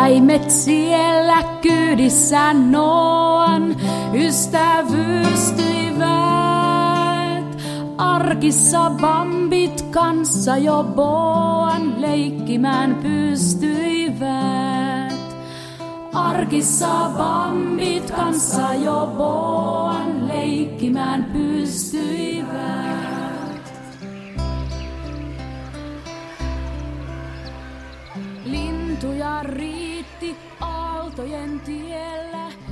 eläimet siellä kyydissä noan ystävystyivät. Arkissa bambit kanssa jo boan leikkimään pystyivät. Arkissa bambit kanssa jo boan leikkimään pystyivät. Lintuja riitti aaltojen tiellä.